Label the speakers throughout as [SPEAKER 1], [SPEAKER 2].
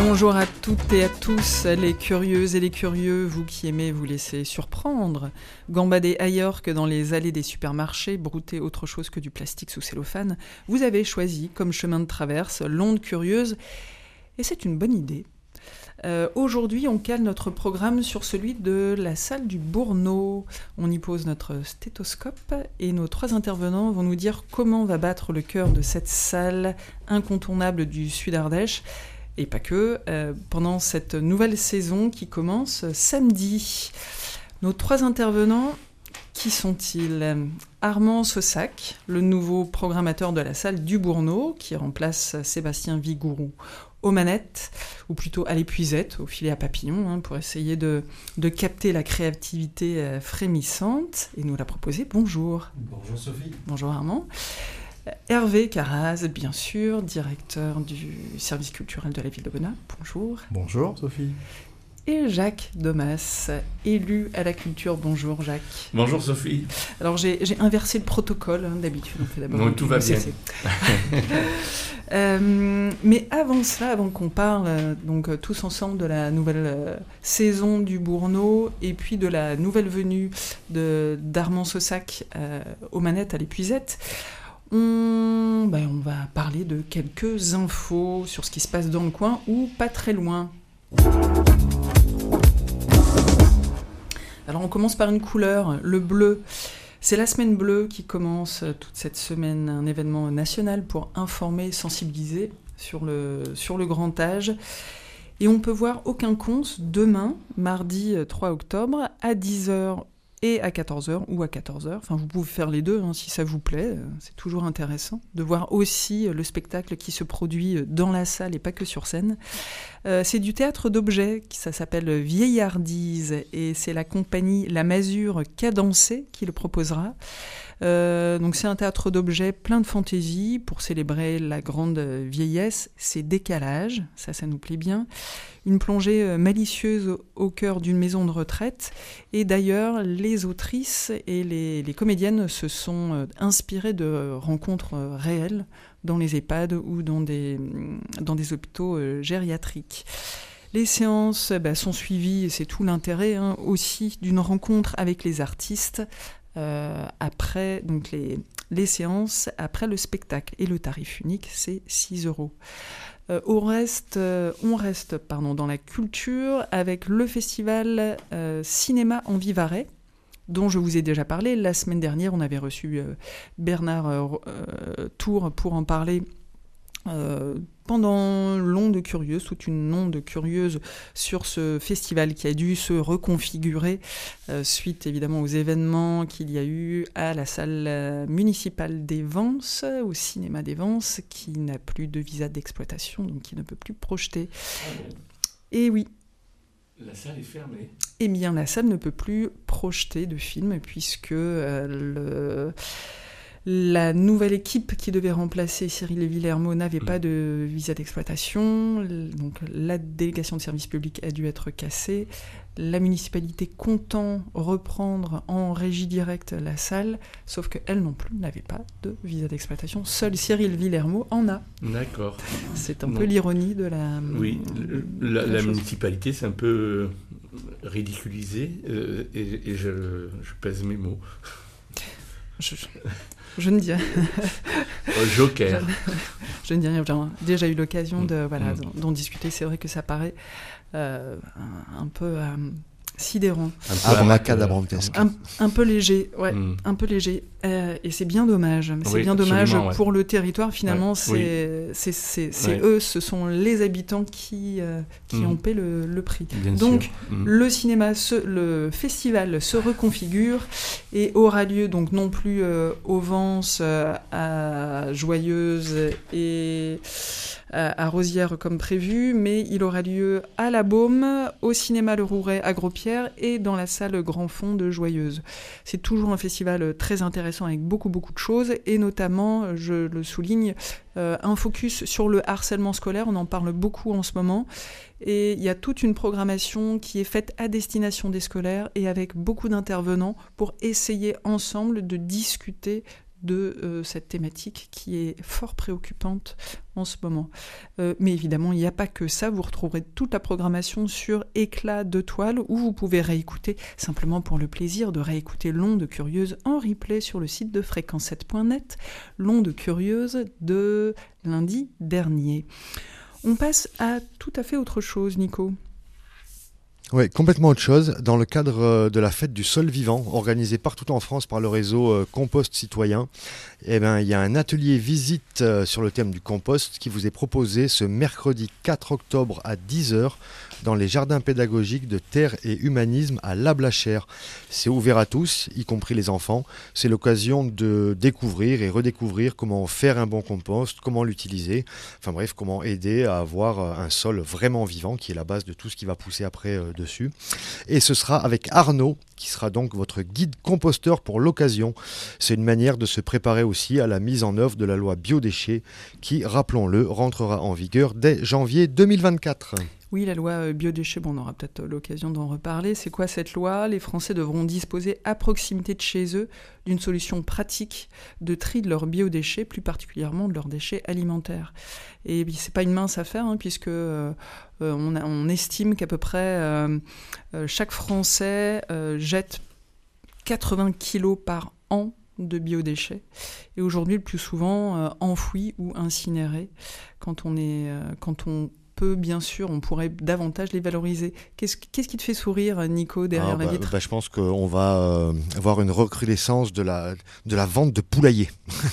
[SPEAKER 1] Bonjour à toutes et à tous, les curieuses et les curieux, vous qui aimez vous laisser surprendre, gambader ailleurs que dans les allées des supermarchés, brouter autre chose que du plastique sous cellophane, vous avez choisi comme chemin de traverse l'onde curieuse, et c'est une bonne idée. Aujourd'hui, on cale notre programme sur celui de la salle du Bourneau. On y pose notre stéthoscope et nos 3 intervenants vont nous dire comment va battre le cœur de cette salle incontournable du Sud-Ardèche. Et pas que, pendant cette nouvelle saison qui commence samedi. Nos 3 intervenants, qui sont-ils ? Armand Saussac, le nouveau programmateur de la salle du Bourneau, qui remplace Sébastien Vigourou aux manettes, ou plutôt à l'épuisette, au filet à papillon, pour essayer de capter la créativité frémissante et nous la proposer. Bonjour.
[SPEAKER 2] Bonjour Sophie.
[SPEAKER 1] Bonjour Armand. Hervé Caraz, bien sûr, directeur du service culturel de la ville de Bonnat. Bonjour.
[SPEAKER 2] Bonjour Sophie.
[SPEAKER 1] Et Jacques Domas, élu à la culture. Bonjour Jacques.
[SPEAKER 3] Bonjour Sophie.
[SPEAKER 1] Alors j'ai inversé le protocole, d'habitude on fait d'abord...
[SPEAKER 3] Non, tout va bien.
[SPEAKER 1] Mais avant cela, avant qu'on parle donc tous ensemble de la nouvelle saison du Bourneau et puis de la nouvelle venue d'Armand Saussac aux manettes à l'épuisette, on va parler de quelques infos sur ce qui se passe dans le coin ou pas très loin. Alors on commence par une couleur, le bleu. C'est la semaine bleue qui commence toute cette semaine, un événement national pour informer, sensibiliser sur le grand âge. Et on peut voir Aucun conce demain, mardi 3 octobre, à 10h et à 14h ou à 14h. Enfin, vous pouvez faire les deux si ça vous plaît. C'est toujours intéressant de voir aussi le spectacle qui se produit dans la salle et pas que sur scène. C'est du théâtre d'objets, ça s'appelle Vieillardise et c'est la compagnie La Masure Cadencée qui le proposera. Donc c'est un théâtre d'objets plein de fantaisie pour célébrer la grande vieillesse, c'est décalage, ça nous plaît bien. Une plongée malicieuse au cœur d'une maison de retraite. Et d'ailleurs, les autrices et les comédiennes se sont inspirées de rencontres réelles dans les EHPAD ou dans des hôpitaux gériatriques. Les séances sont suivies, et c'est tout l'intérêt aussi d'une rencontre avec les artistes après donc les séances, après le spectacle. Et le tarif unique, c'est 6 €. On reste dans la culture avec le festival Cinéma en Vivarais, dont je vous ai déjà parlé. La semaine dernière, on avait reçu Bernard Tour pour en parler pendant l'onde curieuse, toute une onde curieuse sur ce festival qui a dû se reconfigurer suite évidemment aux événements qu'il y a eu à la salle municipale des Vences, au cinéma des Vences, qui n'a plus de visa d'exploitation, donc qui ne peut plus projeter. Et oui.
[SPEAKER 3] La salle est fermée.
[SPEAKER 1] Eh bien, la salle ne peut plus projeter de films puisque la nouvelle équipe qui devait remplacer Cyril Villermo n'avait pas de visa d'exploitation, donc la délégation de service public a dû être cassée. La municipalité comptant reprendre en régie directe la salle, sauf qu'elle non plus n'avait pas de visa d'exploitation. Seul Cyril Villermo en a.
[SPEAKER 3] D'accord.
[SPEAKER 1] C'est un peu l'ironie de la...
[SPEAKER 3] Oui, la municipalité c'est un peu ridiculisé et je pèse mes mots.
[SPEAKER 1] Je ne dis rien.
[SPEAKER 3] Joker.
[SPEAKER 1] Je ne dis rien. J'ai déjà eu l'occasion d'en discuter. C'est vrai que ça paraît un peu sidérant.
[SPEAKER 2] Abracadabrantesque.
[SPEAKER 1] Un peu léger, ouais. Un peu léger. Et c'est bien dommage. C'est bien dommage pour le territoire. Finalement, c'est eux, ce sont les habitants qui ont payé le prix.
[SPEAKER 3] Bien
[SPEAKER 1] donc,
[SPEAKER 3] sûr.
[SPEAKER 1] le cinéma, le festival se reconfigure et aura lieu donc non plus aux Vences, à Joyeuse et à Rosières comme prévu, mais il aura lieu à la Baume, au cinéma Le Rouret à Gros-Pierre et dans la salle Grand Fond de Joyeuse. C'est toujours un festival très intéressant avec beaucoup de choses et notamment, je le souligne, un focus sur le harcèlement scolaire. On en parle beaucoup en ce moment et il y a toute une programmation qui est faite à destination des scolaires et avec beaucoup d'intervenants pour essayer ensemble de discuter de cette thématique qui est fort préoccupante en ce moment. Mais évidemment, il n'y a pas que ça. Vous retrouverez toute la programmation sur Éclat de toile, où vous pouvez réécouter, simplement pour le plaisir de réécouter l'Onde Curieuse en replay sur le site de fréquence7.net, l'Onde Curieuse de lundi dernier. On passe à tout à fait autre chose, Nico.
[SPEAKER 2] Oui, complètement autre chose. Dans le cadre de la fête du sol vivant, organisée partout en France par le réseau Compost Citoyen, il y a un atelier visite sur le thème du compost qui vous est proposé ce mercredi 4 octobre à 10h dans les jardins pédagogiques de Terre et Humanisme à Lablachère. C'est ouvert à tous, y compris les enfants. C'est l'occasion de découvrir et redécouvrir comment faire un bon compost, comment l'utiliser, enfin bref, comment aider à avoir un sol vraiment vivant qui est la base de tout ce qui va pousser après dessus. Et ce sera avec Arnaud, qui sera donc votre guide composteur pour l'occasion. C'est une manière de se préparer aussi à la mise en œuvre de la loi biodéchets qui, rappelons-le, rentrera en vigueur dès janvier 2024.
[SPEAKER 1] Oui, la loi biodéchets, on aura peut-être l'occasion d'en reparler. C'est quoi cette loi ? Les Français devront disposer à proximité de chez eux d'une solution pratique de tri de leurs biodéchets, plus particulièrement de leurs déchets alimentaires. Et c'est pas une mince affaire, puisque on estime qu'à peu près chaque Français jette 80 kilos par an de biodéchets, et aujourd'hui le plus souvent enfouis ou incinérés. Quand on peut, bien sûr, on pourrait davantage les valoriser. Qu'est-ce qui te fait sourire, Nico, derrière la vitre ?
[SPEAKER 2] Je pense qu'on va avoir une recrudescence de la vente de poulaillers.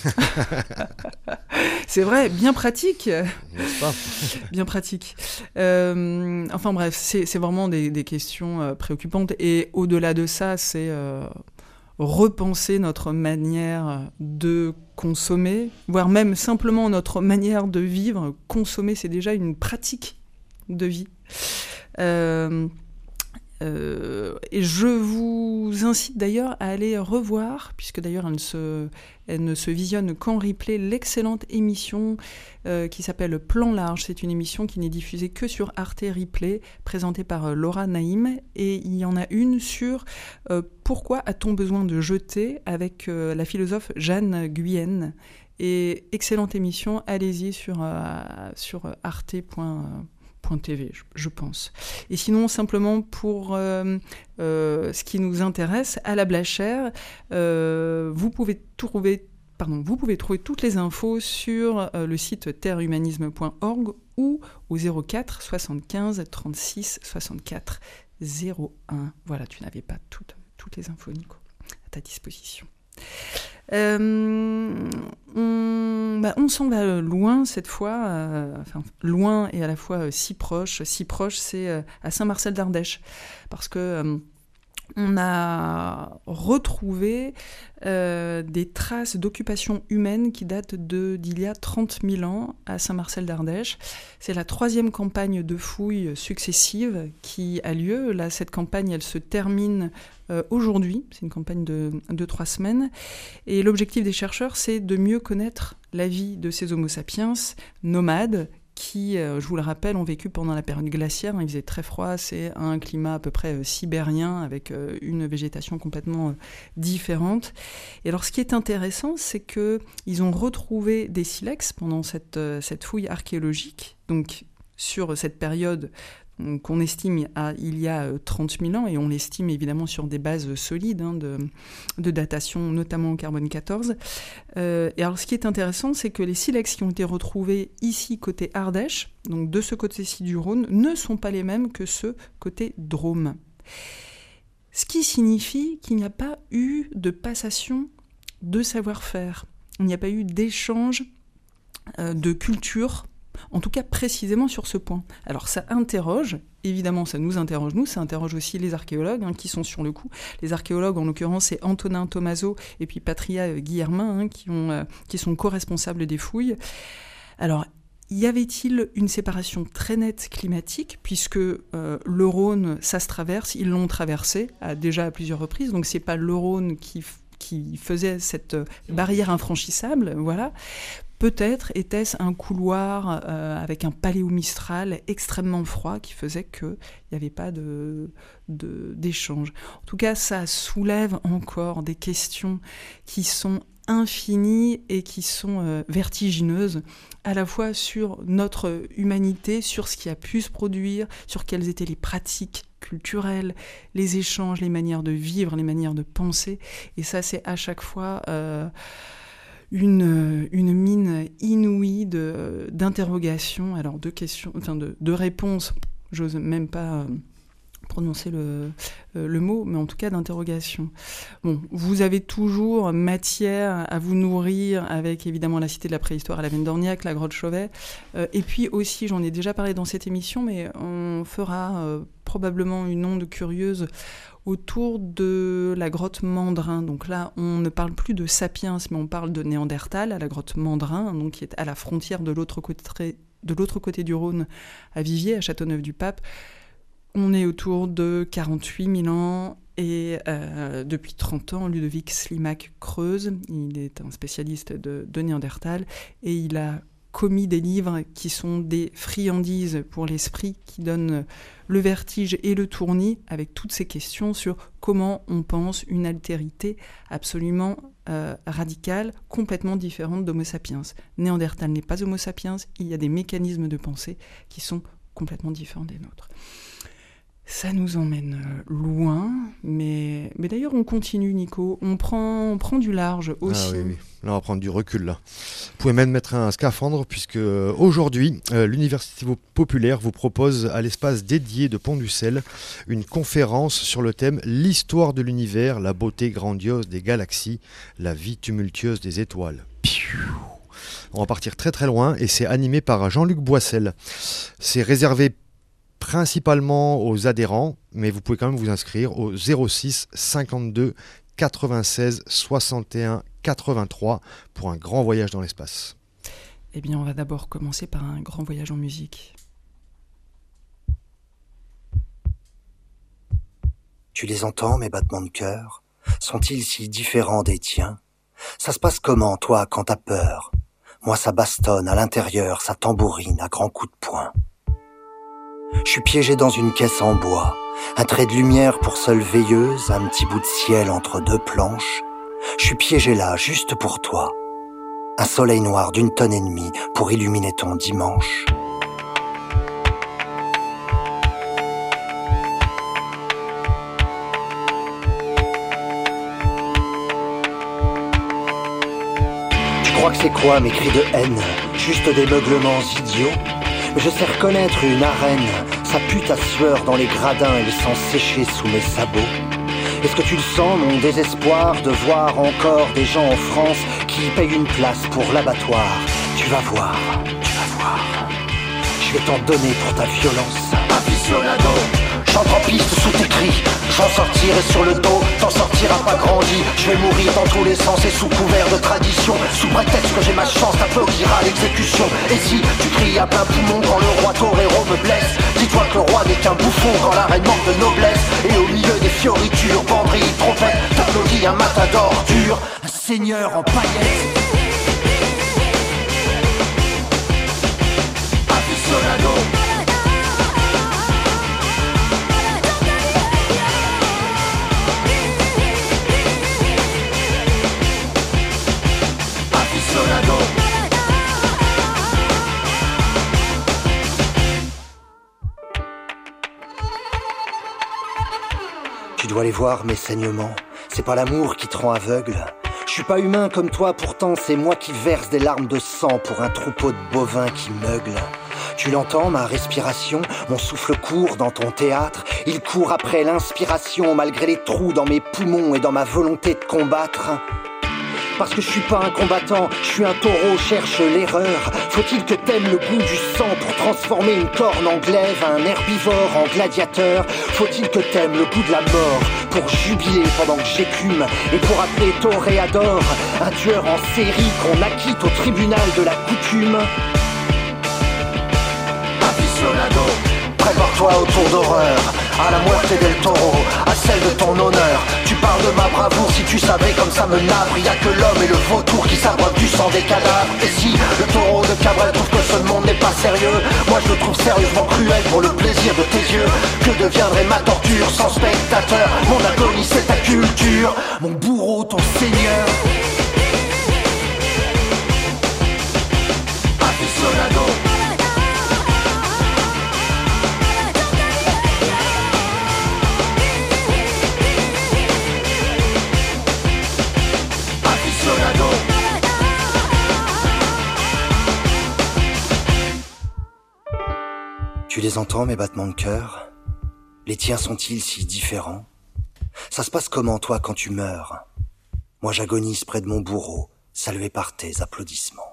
[SPEAKER 1] C'est vrai, bien pratique.
[SPEAKER 2] N'est-ce pas ?
[SPEAKER 1] Bien pratique. Enfin bref, c'est vraiment des questions préoccupantes. Et au-delà de ça, c'est repenser notre manière de consommer, voire même simplement notre manière de vivre. Consommer, c'est déjà une pratique de vie. Et je vous incite d'ailleurs à aller revoir, puisque d'ailleurs elle ne se visionne qu'en replay, l'excellente émission qui s'appelle Plan Large. C'est une émission qui n'est diffusée que sur Arte Replay, présentée par Laura Naïm, et il y en a une sur pourquoi a-t-on besoin de jeter, avec la philosophe Jeanne Guyenne. Et excellente émission, allez-y sur arte.tv, je pense. Et sinon, simplement pour ce qui nous intéresse, à Lablachère, vous pouvez trouver toutes les infos sur le site terrehumanisme.org ou au 04 75 36 64 01. Voilà, tu n'avais pas toutes les infos, Nico, à ta disposition. On s'en va loin cette fois, loin et à la fois si proche, c'est à Saint-Marcel d'Ardèche, parce que on a retrouvé des traces d'occupation humaine qui datent d'il y a 30 000 ans à Saint-Marcel d'Ardèche. C'est la 3e campagne de fouilles successives qui a lieu. Là, cette campagne, elle se termine aujourd'hui. C'est une campagne de 3 semaines. Et l'objectif des chercheurs, c'est de mieux connaître la vie de ces Homo sapiens nomades qui, je vous le rappelle, ont vécu pendant la période glaciaire. Il faisait très froid, c'est un climat à peu près sibérien, avec une végétation complètement différente. Et alors, ce qui est intéressant, c'est qu'ils ont retrouvé des silex pendant cette fouille archéologique, donc sur cette période qu'on estime il y a 30 000 ans, et on l'estime évidemment sur des bases solides de datation, notamment en carbone 14. Et alors ce qui est intéressant, c'est que les silex qui ont été retrouvés ici côté Ardèche, donc de ce côté-ci du Rhône, ne sont pas les mêmes que ceux côté Drôme. Ce qui signifie qu'il n'y a pas eu de passation de savoir-faire. Il n'y a pas eu d'échange de culture, en tout cas précisément sur ce point. Alors ça interroge, évidemment ça nous interroge nous, ça interroge aussi les archéologues qui sont sur le coup. Les archéologues, en l'occurrence, c'est Antonin Tomaso et puis Patria Guillermin qui sont co-responsables des fouilles. Alors, y avait-il une séparation très nette climatique, puisque le Rhône, ça se traverse, ils l'ont traversé déjà à plusieurs reprises, donc c'est pas le Rhône qui faisait cette barrière infranchissable, voilà. Peut-être était-ce un couloir avec un paléomistral extrêmement froid qui faisait qu'il n'y avait pas d'échange. En tout cas, ça soulève encore des questions qui sont infinies et qui sont vertigineuses, à la fois sur notre humanité, sur ce qui a pu se produire, sur quelles étaient les pratiques culturelles, les échanges, les manières de vivre, les manières de penser. Et ça, c'est à chaque fois une mine inouïe d'interrogations, alors de questions, enfin de réponses. J'ose même pas prononcer le mot, mais en tout cas d'interrogation. Bon, vous avez toujours matière à vous nourrir avec évidemment la Cité de la Préhistoire à la Veine d'Orniac, la Grotte Chauvet, et puis aussi, j'en ai déjà parlé dans cette émission, mais on fera probablement une onde curieuse autour de la grotte Mandrin. Donc là, on ne parle plus de Sapiens, mais on parle de Néandertal, à la grotte Mandrin, donc qui est à la frontière de l'autre côté du Rhône, à Viviers, à Châteauneuf-du-Pape. On est autour de 48 000 ans et depuis 30 ans, Ludovic Slimak creuse. Il est un spécialiste de Néandertal et il a commis des livres qui sont des friandises pour l'esprit, qui donnent le vertige et le tournis avec toutes ces questions sur comment on pense une altérité absolument radicale, complètement différente d'Homo sapiens. Néandertal n'est pas Homo sapiens, il y a des mécanismes de pensée qui sont complètement différents des nôtres. Ça nous emmène loin, mais d'ailleurs on continue, Nico. On prend du large aussi.
[SPEAKER 2] Ah oui. Là on va prendre du recul. Là. Vous pouvez même mettre un scaphandre puisque aujourd'hui l'Université populaire vous propose à l'espace dédié de Pont-du-Sel une conférence sur le thème « L'histoire de l'univers, la beauté grandiose des galaxies, la vie tumultueuse des étoiles ». On va partir très très loin et c'est animé par Jean-Luc Boissel. C'est réservé principalement aux adhérents, mais vous pouvez quand même vous inscrire au 06 52 96 61 83 pour un grand voyage dans l'espace.
[SPEAKER 1] Eh bien, on va d'abord commencer par un grand voyage en musique.
[SPEAKER 4] Tu les entends, mes battements de cœur? Sont-ils si différents des tiens? Ça se passe comment, toi, quand t'as peur? Moi, ça bastonne à l'intérieur, ça tambourine à grands coups de poing. Je suis piégé dans une caisse en bois, un trait de lumière pour seule veilleuse, un petit bout de ciel entre deux planches. Je suis piégé là, juste pour toi. Un soleil noir d'1,5 tonne pour illuminer ton dimanche. Tu crois que c'est quoi mes cris de haine? Juste des meuglements idiots? Mais je sais reconnaître une arène, ça pue ta sueur dans les gradins et le sang séché sous mes sabots. Est-ce que tu le sens, mon désespoir de voir encore des gens en France qui payent une place pour l'abattoir? Tu vas voir, je vais t'en donner pour ta violence. Aficionado, j'entre en piste sous tes cris, j'en sortirai sur le dos, t'en sortiras pas grandi. Je vais mourir dans tous les sens et sous couvert de tradition, sous prétexte que j'ai ma chance t'applaudiras l'exécution. Et si tu cries à plein poumon quand le roi torero me blesse, dis-toi que le roi n'est qu'un bouffon quand la reine manque de noblesse. Et au milieu des fioritures, banderilles, trompettes, t'applaudis un matador dur, un seigneur en paillettes. Aficionado. Tu dois les voir, mes saignements. C'est pas l'amour qui te rend aveugle. Je suis pas humain comme toi, pourtant c'est moi qui verse des larmes de sang pour un troupeau de bovins qui meugle. Tu l'entends, ma respiration? Mon souffle court dans ton théâtre. Il court après l'inspiration, malgré les trous dans mes poumons et dans ma volonté de combattre. Parce que je suis pas un combattant, je suis un taureau, cherche l'erreur. Faut-il que t'aimes le goût du sang pour transformer une corne en glaive, un herbivore en gladiateur? Faut-il que t'aimes le goût de la mort pour jubiler pendant que j'écume et pour appeler toréador un tueur en série qu'on acquitte au tribunal de la coutume? Aficionado, prépare-toi au tour d'horreur, à la muerte del taureau, à celle de ton honneur. Tu parles de ma bravoure, si tu savais comme ça me navre. Y'a que l'homme et le vautour qui s'abreuvent du sang des cadavres. Et si le taureau de Cabrel trouve que ce monde n'est pas sérieux, moi je le trouve sérieusement cruel pour le plaisir de tes yeux. Que deviendrait ma torture sans spectateur? Mon agonie c'est ta culture, mon bourreau ton seigneur. Tu les entends, mes battements de cœur? Les tiens sont-ils si différents? Ça se passe comment, toi, quand tu meurs? Moi, j'agonise près de mon bourreau, salué par tes applaudissements.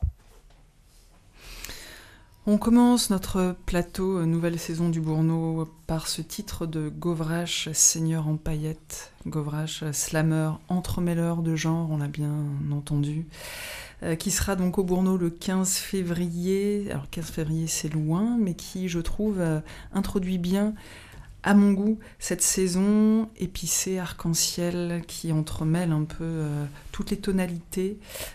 [SPEAKER 1] On commence notre plateau nouvelle saison du Bourneau par ce titre de Govrache, Seigneur en paillettes. Govrache, slammer, entremêleur de genre, on l'a bien entendu, qui sera donc au Bourneau le 15 février. Alors 15 février c'est loin, mais qui je trouve introduit bien à mon goût cette saison épicée, arc-en-ciel, qui entremêle un peu toutes les tonalités,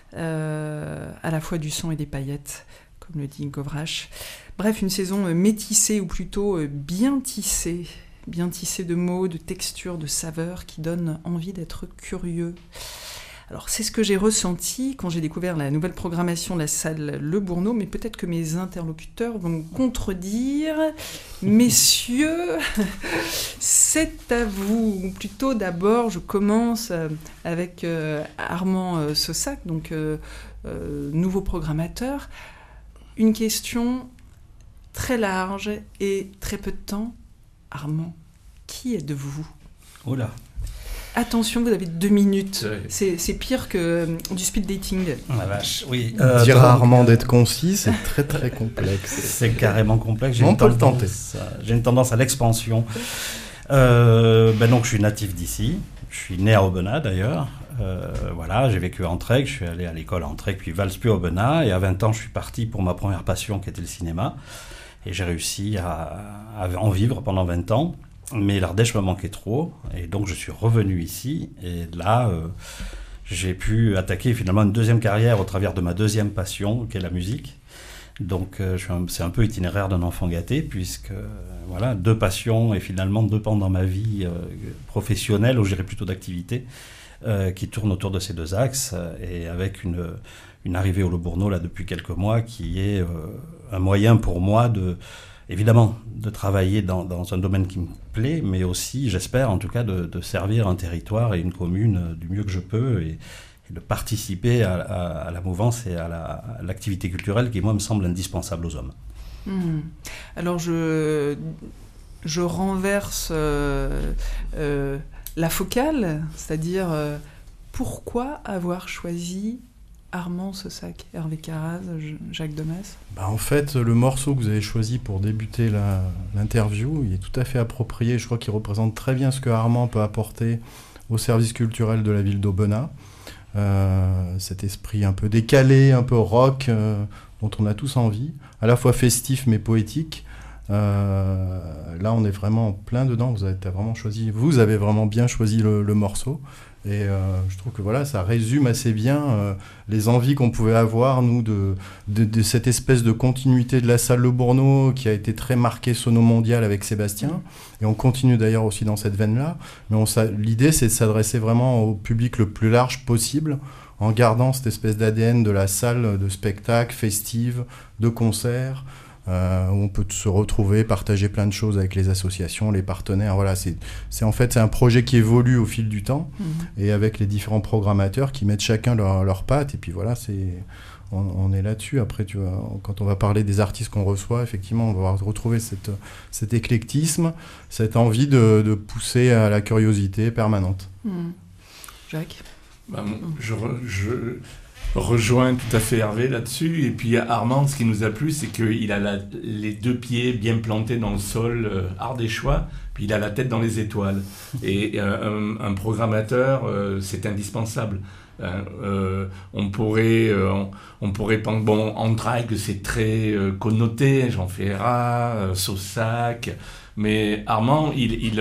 [SPEAKER 1] à la fois du sang et des paillettes, comme le dit Govrache. Bref, une saison métissée, ou plutôt bien tissée de mots, de textures, de saveurs, qui donne envie d'être curieux. Alors, c'est ce que j'ai ressenti quand j'ai découvert la nouvelle programmation de la salle Le Bourneau, mais peut-être que mes interlocuteurs vont me contredire. Messieurs, c'est à vous. Ou plutôt, d'abord, je commence avec Armand Saussac, donc nouveau programmateur. Une question très large et très peu de temps. Armand, qui êtes-vous ?
[SPEAKER 5] Oh là.
[SPEAKER 1] Attention, vous avez 2 minutes. C'est pire que du speed dating.
[SPEAKER 5] La vache, oui.
[SPEAKER 6] Dire à Armand d'être concis, c'est très très complexe.
[SPEAKER 5] C'est carrément complexe.
[SPEAKER 6] On peut le tenter.
[SPEAKER 5] J'ai une tendance à l'expansion. Donc, je suis natif d'ici. Je suis né à Aubenas d'ailleurs. Voilà, j'ai vécu à Entraigues, je suis allé à l'école à Entraigues, puis Valls-Puy-Aubenas, et à 20 ans, je suis parti pour ma première passion qui était le cinéma. Et j'ai réussi à en vivre pendant 20 ans, mais l'Ardèche me manquait trop, et donc je suis revenu ici, et là, j'ai pu attaquer finalement une deuxième carrière au travers de ma deuxième passion, qui est la musique. Donc c'est un peu itinéraire d'un enfant gâté, puisque voilà, 2 passions et finalement 2 pans dans ma vie professionnelle, ou je dirais plutôt d'activité, qui tournent autour de ces 2 axes, et avec une arrivée au Le Bourneau là, depuis quelques mois, qui est un moyen pour moi évidemment de travailler dans un domaine qui me plaît, mais aussi, j'espère en tout cas, de servir un territoire et une commune du mieux que je peux, et de participer à la mouvance et à l'activité culturelle qui, moi, me semble indispensable aux hommes.
[SPEAKER 1] Alors, je renverse la focale, c'est-à-dire pourquoi avoir choisi Armand Saussac, Hervé Carraz, Jacques Demas ?
[SPEAKER 6] En fait, le morceau que vous avez choisi pour débuter l'interview, il est tout à fait approprié. Je crois qu'il représente très bien ce que Armand peut apporter au service culturel de la ville d'Aubenas. Cet esprit un peu décalé, un peu rock, dont on a tous envie, à la fois festif mais poétique. Là, on est vraiment plein dedans. Vous avez vraiment bien choisi le morceau. Et je trouve que voilà, ça résume assez bien les envies qu'on pouvait avoir, nous, de cette espèce de continuité de la salle Le Bourneau, qui a été très marquée sono-mondiale avec Sébastien. Et on continue d'ailleurs aussi dans cette veine-là. Mais l'idée, c'est de s'adresser vraiment au public le plus large possible, en gardant cette espèce d'ADN de la salle de spectacle, festive, de concert, où on peut se retrouver, partager plein de choses avec les associations, les partenaires. Voilà, c'est un projet qui évolue au fil du temps, et avec les différents programmateurs qui mettent chacun leur patte. Et puis voilà, on est là-dessus. Après, tu vois, quand on va parler des artistes qu'on reçoit, effectivement, on va retrouver cet éclectisme, cette envie de pousser à la curiosité permanente.
[SPEAKER 1] Jacques ?
[SPEAKER 3] Je rejoins tout à fait Hervé là-dessus. Et puis Armand, ce qui nous a plu, c'est qu'il a les 2 pieds bien plantés dans le sol ardéchois, puis il a la tête dans les étoiles. Et un programmateur, c'est indispensable. On pourrait penser, Entraigues, c'est très connoté, Jean Ferrat, Saussac, mais Armand, il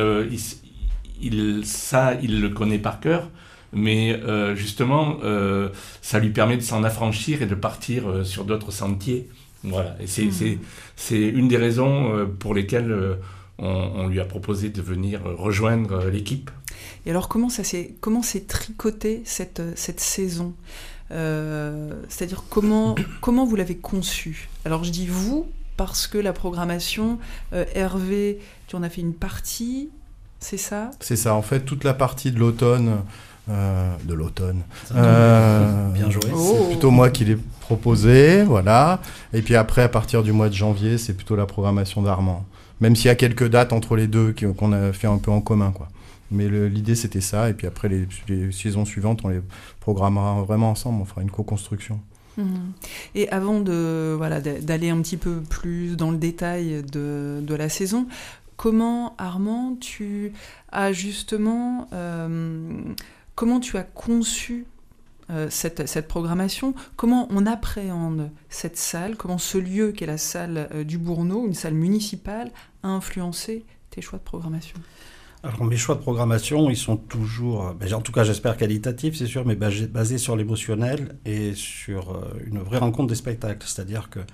[SPEAKER 3] le connaît par cœur. Mais justement, ça lui permet de s'en affranchir et de partir sur d'autres sentiers. Voilà. Et c'est une des raisons pour lesquelles on lui a proposé de venir rejoindre l'équipe.
[SPEAKER 1] Et alors, comment s'est tricoté cette saison ? C'est-à-dire, comment vous l'avez conçue ? Alors, je dis vous, parce que la programmation, Hervé, tu en as fait une partie, c'est ça ?
[SPEAKER 6] C'est ça. En fait, toute la partie de l'automne de l'automne.
[SPEAKER 5] Bien joué.
[SPEAKER 6] C'est plutôt moi qui l'ai proposé, voilà. Et puis après, à partir du mois de janvier, c'est plutôt la programmation d'Armand. Même s'il y a quelques dates entre les deux qu'on a fait un peu en commun, quoi. Mais l'idée, c'était ça. Et puis après, les saisons suivantes, on les programmera vraiment ensemble. On fera une co-construction.
[SPEAKER 1] Et avant d'aller un petit peu plus dans le détail de la saison, comment, Armand, tu as justement... comment tu as conçu cette programmation? Comment on appréhende cette salle? Comment ce lieu qu'est la salle du Bourneau, une salle municipale, a influencé tes choix de programmation?
[SPEAKER 5] Alors mes choix de programmation, ils sont toujours, en tout cas j'espère qualitatifs, c'est sûr, mais basés sur l'émotionnel et sur une vraie rencontre des spectacles. C'est-à-dire que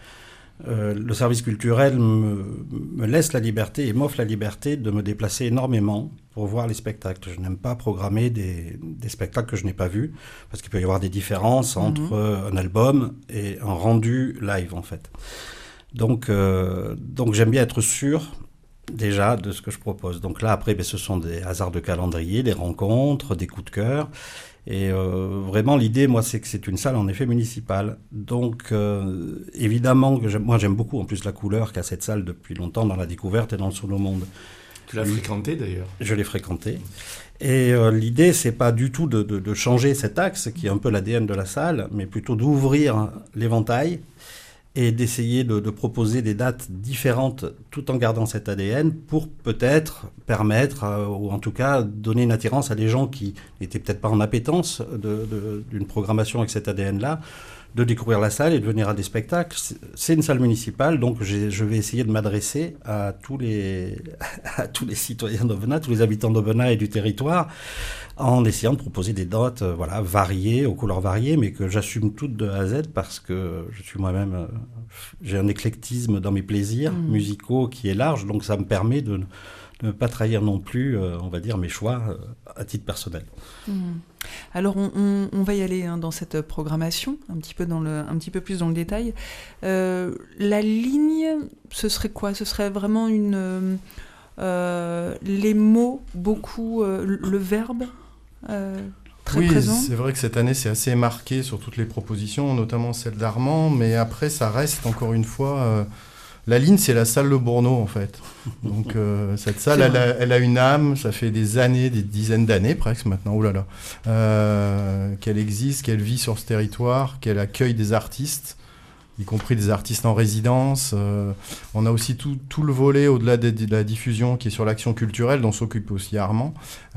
[SPEAKER 5] le service culturel me laisse la liberté et m'offre la liberté de me déplacer énormément pour voir les spectacles. Je n'aime pas programmer des spectacles que je n'ai pas vus, parce qu'il peut y avoir des différences entre un album et un rendu live, en fait. Donc j'aime bien être sûr déjà de ce que je propose. Donc là, après, ce sont des hasards de calendrier, des rencontres, des coups de cœur. Et vraiment, l'idée, moi, c'est que c'est une salle, en effet, municipale. Donc, évidemment, moi, j'aime beaucoup, en plus, la couleur qu'a cette salle depuis longtemps dans la découverte et dans le solo monde.
[SPEAKER 3] Tu l'as fréquenté, d'ailleurs?
[SPEAKER 5] Je l'ai fréquenté. Et l'idée, c'est pas du tout de changer cet axe, qui est un peu l'ADN de la salle, mais plutôt d'ouvrir l'éventail et d'essayer de proposer des dates différentes tout en gardant cet ADN pour peut-être permettre, ou en tout cas donner une attirance à des gens qui n'étaient peut-être pas en appétence d'une programmation avec cet ADN-là, de découvrir la salle et de venir à des spectacles. C'est une salle municipale, donc je vais essayer de m'adresser à tous les citoyens d'Aubenas, tous les habitants d'Aubenas et du territoire, en essayant de proposer des dates variées, aux couleurs variées, mais que j'assume toutes de A à Z parce que je suis moi-même... j'ai un éclectisme dans mes plaisirs musicaux qui est large, donc ça me permet de ne pas trahir non plus, on va dire, mes choix à titre personnel.
[SPEAKER 1] Alors on va y aller dans cette programmation, un petit peu plus dans le détail. La ligne, ce serait quoi? Ce serait vraiment les mots, beaucoup, le verbe très présent.
[SPEAKER 6] Oui, c'est vrai que cette année, c'est assez marqué sur toutes les propositions, notamment celle d'Armand, mais après, ça reste, encore une fois... la ligne, c'est la salle Le Bourneau, en fait. Donc, cette salle, elle a une âme. Ça fait des années, des dizaines d'années presque maintenant, qu'elle existe, qu'elle vit sur ce territoire, qu'elle accueille des artistes, y compris des artistes en résidence. On a aussi tout le volet, au-delà de la diffusion, qui est sur l'action culturelle, dont s'occupe aussi Armand.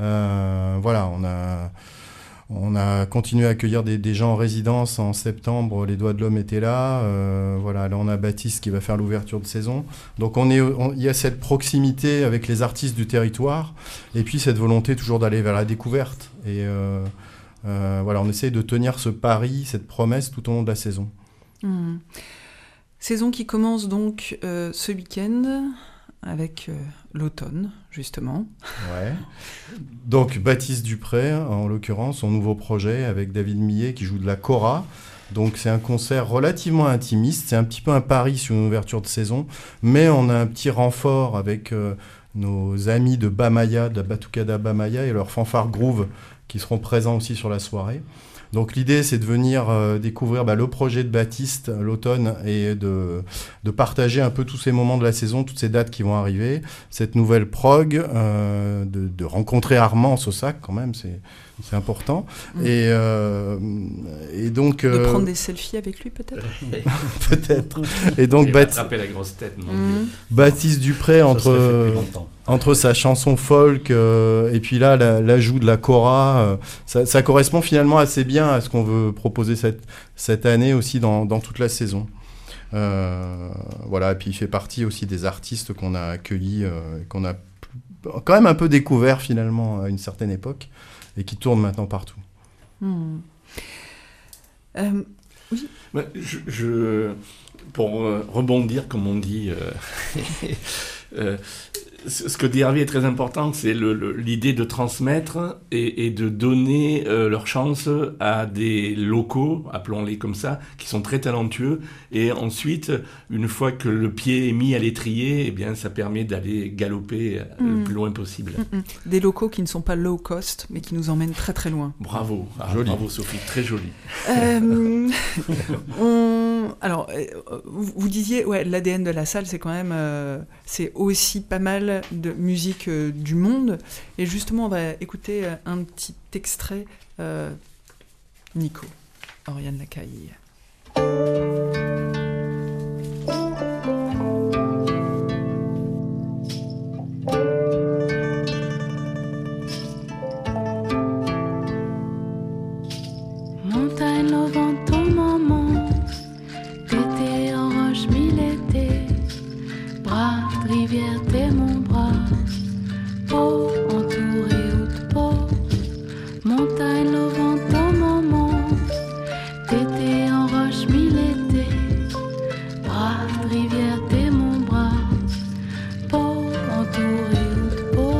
[SPEAKER 6] On a continué à accueillir des gens en résidence en septembre. Les Doigts de l'Homme étaient là. Là, on a Baptiste qui va faire l'ouverture de saison. Donc, il y a cette proximité avec les artistes du territoire. Et puis, cette volonté toujours d'aller vers la découverte. Et on essaye de tenir ce pari, cette promesse tout au long de la saison.
[SPEAKER 1] Saison qui commence donc ce week-end avec l'automne, justement.
[SPEAKER 6] Ouais. Donc, Baptiste Dupré, en l'occurrence, son nouveau projet avec David Millet qui joue de la kora. Donc, c'est un concert relativement intimiste. C'est un petit peu un pari sur une ouverture de saison. Mais on a un petit renfort avec nos amis de Bamaya, de la Batucada Bamaya et leur fanfare groove qui seront présents aussi sur la soirée. Donc l'idée, c'est de venir découvrir le projet de Baptiste l'automne et de partager un peu tous ces moments de la saison, toutes ces dates qui vont arriver, cette nouvelle prog, de rencontrer Armand en Saussac quand même, c'est important. Et donc...
[SPEAKER 1] de prendre des selfies avec lui peut-être.
[SPEAKER 6] Peut-être. Et donc
[SPEAKER 3] attraper la grosse tête, mon Dieu.
[SPEAKER 6] Baptiste Dupré, entre sa chanson folk et puis là l'ajout de la kora, ça correspond finalement assez bien à ce qu'on veut proposer cette année aussi dans toute la saison. Et puis il fait partie aussi des artistes qu'on a accueillis, qu'on a quand même un peu découvert finalement à une certaine époque et qui tournent maintenant partout.
[SPEAKER 1] Oui.
[SPEAKER 3] Pour rebondir, comme on dit, ce que dit Hervé est très important, c'est l'idée de transmettre et de donner leur chance à des locaux, appelons-les comme ça, qui sont très talentueux. Et ensuite, une fois que le pied est mis à l'étrier, eh bien, ça permet d'aller galoper le plus loin possible.
[SPEAKER 1] Des locaux qui ne sont pas low cost, mais qui nous emmènent très très loin.
[SPEAKER 3] Bravo, bravo Sophie, très joli.
[SPEAKER 1] Alors, vous disiez, ouais, l'ADN de la salle, c'est quand même, c'est aussi pas mal de musique du monde. Et justement, on va écouter un petit extrait. Nico, Oriane Lacaille.
[SPEAKER 7] Montagne au vent, ton maman, t'étais en roche mille étés, bras de rivière, t'es mon bras, peau entourée haute peau. Montagne au vent, ton maman, t'étais en roche mille étés, bras de rivière, t'es mon bras, peau entourée haute peau.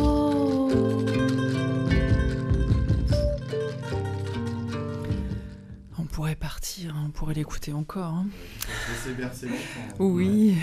[SPEAKER 1] On pourrait partir, on pourrait l'écouter encore. Hein.
[SPEAKER 6] Je sais bercer longtemps.
[SPEAKER 1] Oui.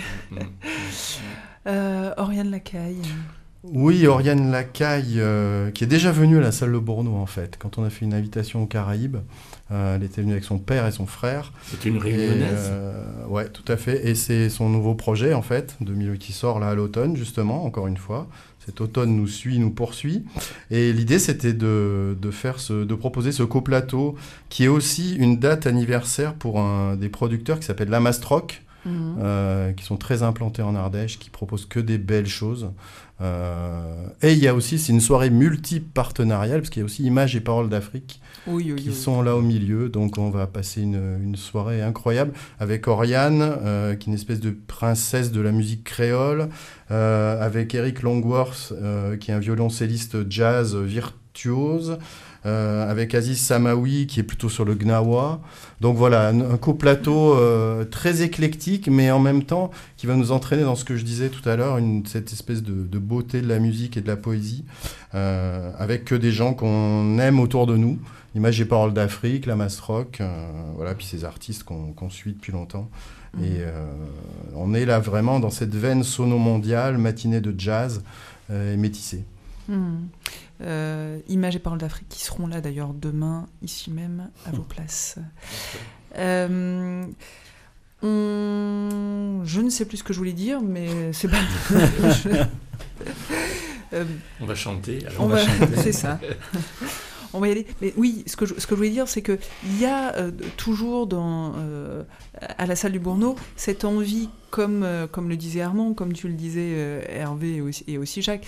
[SPEAKER 1] Oriane Lacaille.
[SPEAKER 6] Oui, Oriane Lacaille, qui est déjà venue à la salle Le Bourneau, en fait, quand on a fait une invitation aux Caraïbes. Elle était venue avec son père et son frère.
[SPEAKER 3] C'est une réunionnaise.
[SPEAKER 6] Ouais, tout à fait. Et c'est son nouveau projet, en fait, qui sort là à l'automne, justement, encore une fois. Cet automne nous poursuit. Et l'idée, c'était de proposer ce coplateau, qui est aussi une date anniversaire pour des producteurs qui s'appellent La Mastroc, qui sont très implantés en Ardèche, qui proposent que des belles choses. Et il y a aussi, c'est une soirée multi-partenariale, parce qu'il y a aussi Images et Paroles d'Afrique qui sont là au milieu. Donc on va passer une soirée incroyable avec Oriane, qui est une espèce de princesse de la musique créole, avec Eric Longworth, qui est un violoncelliste jazz virtuose, avec Aziz Samawi qui est plutôt sur le gnawa. Donc voilà, un coplateau très éclectique, mais en même temps qui va nous entraîner dans ce que je disais tout à l'heure, cette espèce de beauté de la musique et de la poésie, avec que des gens qu'on aime autour de nous. Images et Paroles d'Afrique, La Mastroc, voilà, puis ces artistes qu'on suit depuis longtemps. Et on est là vraiment dans cette veine sono-mondiale, matinée de jazz et métissée.
[SPEAKER 1] Images et Paroles d'Afrique qui seront là d'ailleurs demain, ici même, à vos places. Je ne sais plus ce que je voulais dire, mais c'est pas...
[SPEAKER 3] On va chanter. Alors
[SPEAKER 1] on va chanter. C'est ça. On va y aller. Mais oui, ce que je voulais dire, c'est qu'il y a toujours à la salle du Bourneau cette envie, comme le disait Armand, comme tu le disais Hervé et aussi Jacques,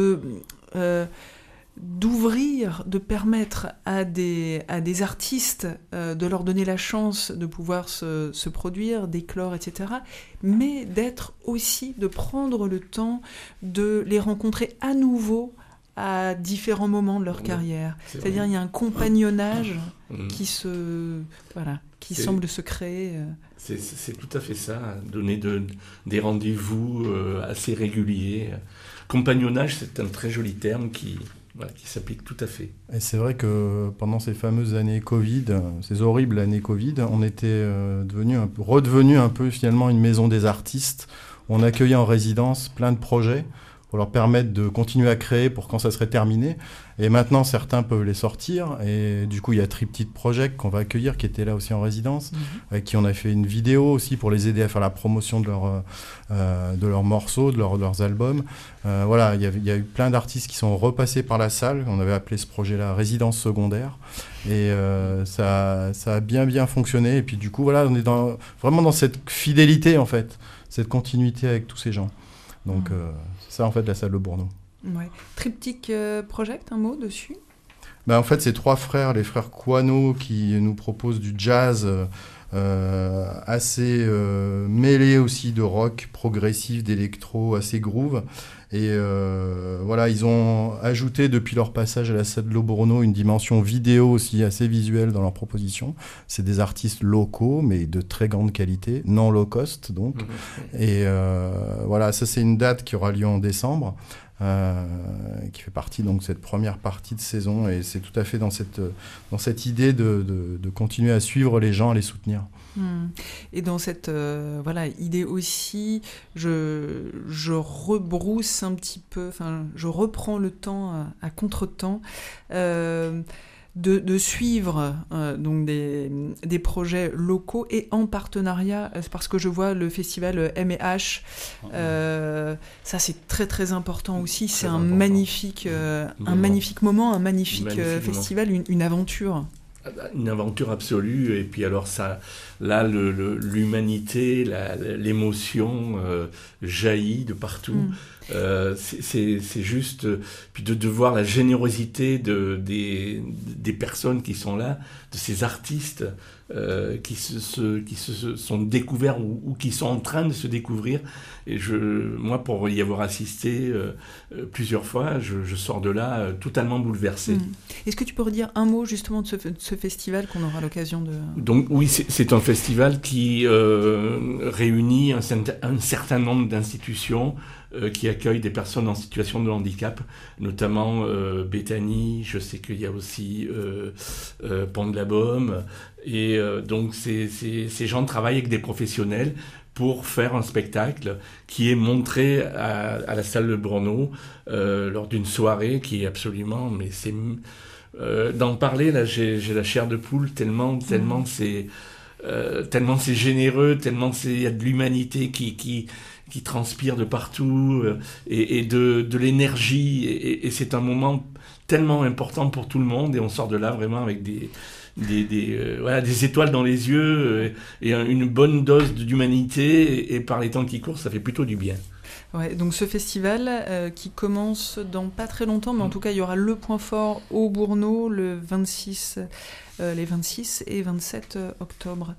[SPEAKER 1] d'ouvrir, de permettre à des artistes de leur donner la chance de pouvoir se produire, d'éclore, etc. Mais de prendre le temps de les rencontrer à nouveau à différents moments de leur carrière. C'est-à-dire il y a un compagnonnage qui semble se créer.
[SPEAKER 3] C'est tout à fait ça, donner des rendez-vous assez réguliers. Compagnonnage, c'est un très joli terme qui s'applique tout à fait.
[SPEAKER 6] Et c'est vrai que pendant ces fameuses années Covid, ces horribles années Covid, on était redevenu un peu finalement une maison des artistes. On accueillait en résidence plein de projets pour leur permettre de continuer à créer pour quand ça serait terminé. Et maintenant, certains peuvent les sortir. Et du coup, il y a Triptych Project qu'on va accueillir, qui était là aussi en résidence, avec qui on a fait une vidéo aussi pour les aider à faire la promotion de leurs morceaux, de leurs albums. Voilà, il y a eu plein d'artistes qui sont repassés par la salle. On avait appelé ce projet-là Résidence secondaire. Et ça a bien fonctionné. Et puis du coup, voilà, on est vraiment dans cette fidélité, en fait, cette continuité avec tous ces gens. Donc, c'est ça, en fait, la salle Le Bourneau.
[SPEAKER 1] Ouais. Triptych Project, un mot dessus ?
[SPEAKER 6] En fait, c'est trois frères, les frères Coineau, qui nous proposent du jazz assez mêlé aussi de rock progressif, d'électro, assez groove. Et voilà, ils ont ajouté depuis leur passage à la salle de l'Oborno une dimension vidéo aussi assez visuelle dans leur proposition. C'est des artistes locaux, mais de très grande qualité, non low cost donc. Et voilà, ça c'est une date qui aura lieu en décembre, qui fait partie donc de cette première partie de saison. Et c'est tout à fait dans cette idée de continuer à suivre les gens, à les soutenir.
[SPEAKER 1] Et dans cette idée aussi, je rebrousse un petit peu, je reprends le temps à contre-temps de suivre donc des projets locaux et en partenariat, parce que je vois le festival M&H, ça c'est très très important aussi, c'est un magnifique moment, un magnifique festival, une aventure.
[SPEAKER 3] Une aventure absolue, et puis alors ça, là l'humanité, l'émotion jaillit de partout. C'est juste, puis de voir la générosité des personnes qui sont là, de ces artistes qui se sont découverts ou qui sont en train de se découvrir. Et moi, pour y avoir assisté plusieurs fois, je sors de là totalement bouleversé.
[SPEAKER 1] Est-ce que tu peux redire un mot justement de ce festival qu'on aura l'occasion de...
[SPEAKER 3] Donc oui, c'est un festival qui réunit un certain nombre d'institutions qui accueillent des personnes en situation de handicap, notamment Béthanie, je sais qu'il y a aussi Pont de la Baume, et donc ces gens travaillent avec des professionnels pour faire un spectacle qui est montré à la salle de Brno lors d'une soirée qui est absolument... Mais c'est d'en parler, là, j'ai la chair de poule, tellement c'est généreux, tellement il y a de l'humanité qui transpire de partout, et de l'énergie, et c'est un moment tellement important pour tout le monde, et on sort de là vraiment avec des étoiles dans les yeux, et une bonne dose d'humanité, et par les temps qui courent, ça fait plutôt du bien.
[SPEAKER 1] Ouais, donc ce festival qui commence dans pas très longtemps, mais en tout cas il y aura le point fort au Bourneau les 26 et 27 octobre.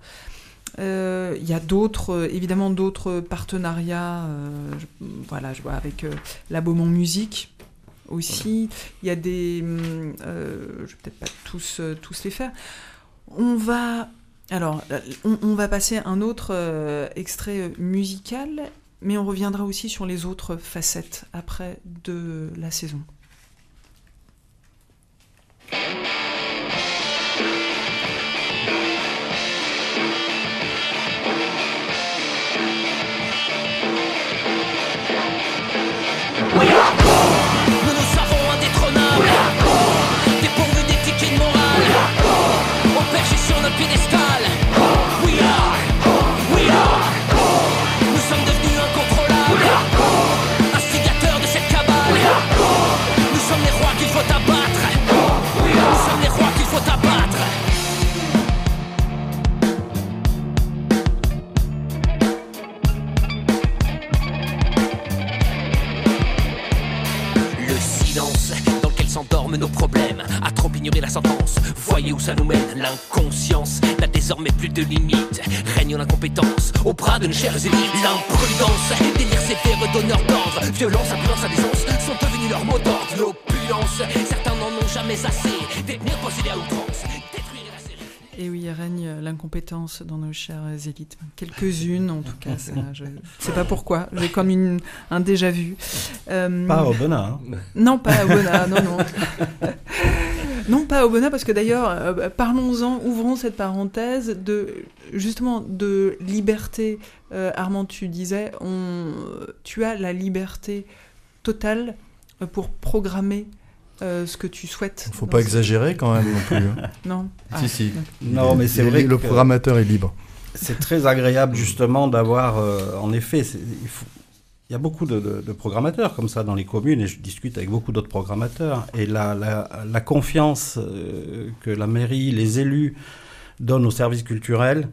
[SPEAKER 1] Il y a évidemment d'autres partenariats, je vois avec la Beaumont Musique aussi. Il y a je vais peut-être pas tous les faire. On va passer un autre extrait musical, mais on reviendra aussi sur les autres facettes après de la saison.
[SPEAKER 8] Nous nous savons indétrônables, dépourvus d'éthique et de morale, on perche sur notre piédestal. We are, nous sommes devenus incontrôlables, instigateurs de cette cabale. Nous sommes les rois qu'il faut abattre, nous sommes les rois qu'il faut abattre. Dans lequel s'endorment nos problèmes, à trop ignorer la sentence. Voyez où ça nous mène, l'inconscience n'a désormais plus de limites. Règne l'incompétence, au bras de nos chères élites. L'imprudence, délire sévère, donneur d'ordre. Violence, impudence, indécence sont devenus leur mot d'ordre. L'opulence, certains n'en ont jamais assez. Détenir, posséder à outrance, détruire la série.
[SPEAKER 1] Et oui, règne l'incompétence dans nos chères élites. Quelques-unes, en tout cas. Je ne sais pas pourquoi. J'ai comme un déjà-vu.
[SPEAKER 5] Pas à Aubenas. Hein.
[SPEAKER 1] Non, pas à Aubenas, non. Non, pas à Aubenas, parce que d'ailleurs, parlons-en, ouvrons cette parenthèse justement de liberté. Armand, tu disais, tu as la liberté totale pour programmer ce que tu souhaites.
[SPEAKER 6] Il ne faut pas exagérer quand même non plus.
[SPEAKER 1] Non.
[SPEAKER 6] Si.
[SPEAKER 5] Non, mais c'est vrai que
[SPEAKER 6] le programmateur est libre.
[SPEAKER 5] C'est très agréable justement d'avoir, en effet, il y a beaucoup de programmateurs comme ça dans les communes, et je discute avec beaucoup d'autres programmateurs, et la confiance que la mairie, les élus donnent aux services culturels,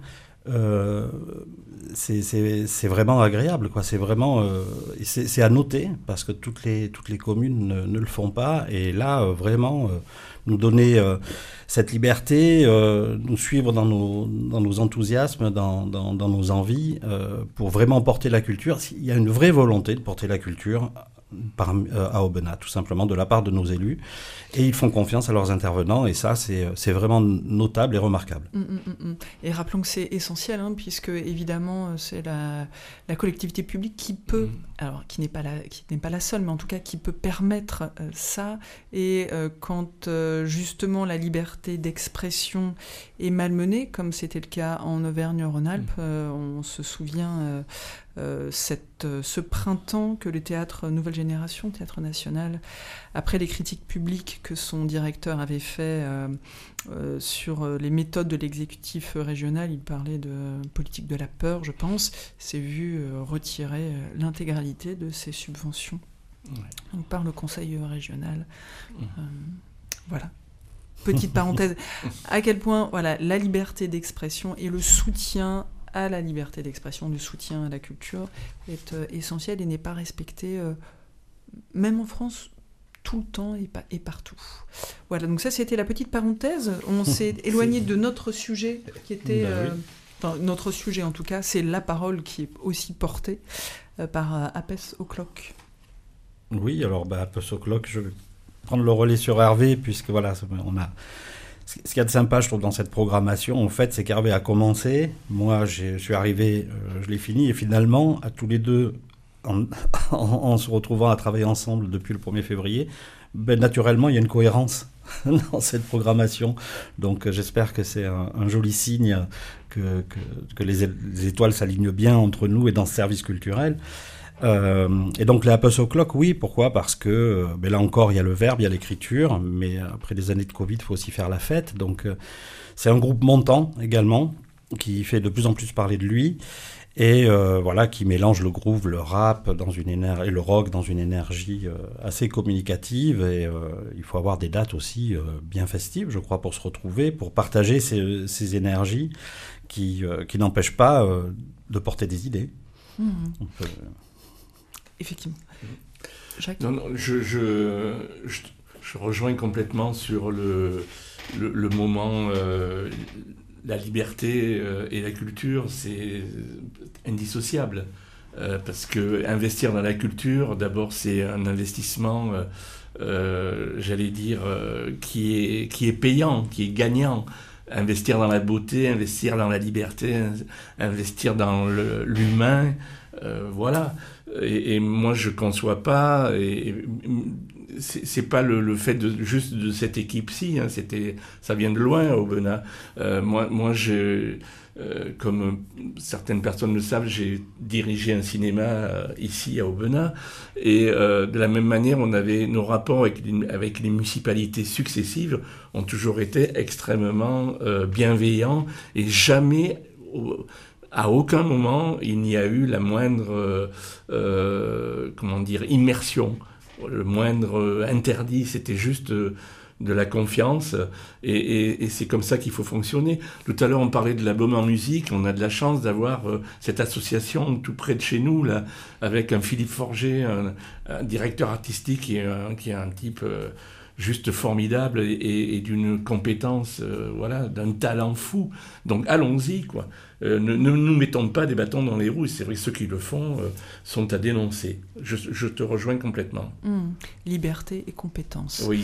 [SPEAKER 5] c'est vraiment agréable, quoi. C'est vraiment, c'est à noter parce que toutes les communes ne le font pas. Et là, vraiment, nous donner cette liberté, nous suivre dans nos enthousiasmes, dans nos envies, pour vraiment porter la culture. Il y a une vraie volonté de porter la culture à Aubenas, tout simplement, de la part de nos élus. Et ils font confiance à leurs intervenants, et ça, c'est vraiment notable et remarquable.
[SPEAKER 1] Et rappelons que c'est essentiel, puisque évidemment, c'est la collectivité publique qui peut, alors qui n'est pas la seule, mais en tout cas qui peut permettre ça. Et quand justement la liberté d'expression est malmenée, comme c'était le cas en Auvergne-Rhône-Alpes, on se souvient ce printemps que le théâtre Nouvelle Génération, Théâtre National, après les critiques publiques que son directeur avait fait sur les méthodes de l'exécutif régional, il parlait de politique de la peur, je pense, s'est vu retirer l'intégralité de ses subventions donc par le conseil régional. Voilà. Petite parenthèse, à quel point la liberté d'expression et le soutien à la liberté d'expression, le soutien à la culture est essentiel et n'est pas respecté, même en France, tout le temps et partout. Voilà, donc ça c'était la petite parenthèse. On s'est éloigné de notre sujet qui était... Enfin, notre sujet en tout cas, c'est la parole qui est aussi portée par Apes O'Clock.
[SPEAKER 5] Oui, alors Apes O'Clock, je vais prendre le relais sur Hervé, puisque voilà, on a... Ce qu'il y a de sympa, je trouve, dans cette programmation, en fait, c'est qu'Hervé a commencé. Moi, je suis arrivé, je l'ai fini. Et finalement, à tous les deux, en se retrouvant à travailler ensemble depuis le 1er février, naturellement, il y a une cohérence dans cette programmation. Donc, j'espère que c'est un joli signe que les étoiles s'alignent bien entre nous et dans ce service culturel. Et donc les Apes O'Clock, oui, pourquoi ? Parce que là encore il y a le verbe, il y a l'écriture, mais après des années de Covid, il faut aussi faire la fête. Donc c'est un groupe montant également, qui fait de plus en plus parler de lui, et qui mélange le groove, le rap et le rock dans une énergie assez communicative. Et il faut avoir des dates aussi bien festives, je crois, pour se retrouver, pour partager ces énergies qui n'empêchent pas de porter des idées.
[SPEAKER 1] Effectivement. Jacques ?
[SPEAKER 3] Non, je rejoins complètement sur le moment, la liberté et la culture, c'est indissociable. Parce que investir dans la culture, d'abord, c'est un investissement, j'allais dire, qui est payant, qui est gagnant. Investir dans la beauté, investir dans la liberté, investir dans l'humain, voilà. Et moi, je conçois pas, et c'est pas le fait juste de cette équipe-ci, ça vient de loin, Aubenas. Moi, comme certaines personnes le savent, j'ai dirigé un cinéma ici à Aubenas, et de la même manière, on avait nos rapports avec les municipalités successives ont toujours été extrêmement bienveillants, et jamais... À aucun moment, il n'y a eu la moindre, immersion, le moindre interdit. C'était juste de la confiance, et c'est comme ça qu'il faut fonctionner. Tout à l'heure, on parlait de la Baume en musique. On a de la chance d'avoir cette association tout près de chez nous, là, avec un Philippe Forger, un directeur artistique qui est un type... juste formidable et d'une compétence, d'un talent fou. Donc allons-y, quoi. Ne nous mettons pas des bâtons dans les roues. Et c'est vrai que ceux qui le font sont à dénoncer. Je te rejoins complètement.
[SPEAKER 1] Liberté et compétence.
[SPEAKER 3] Oui.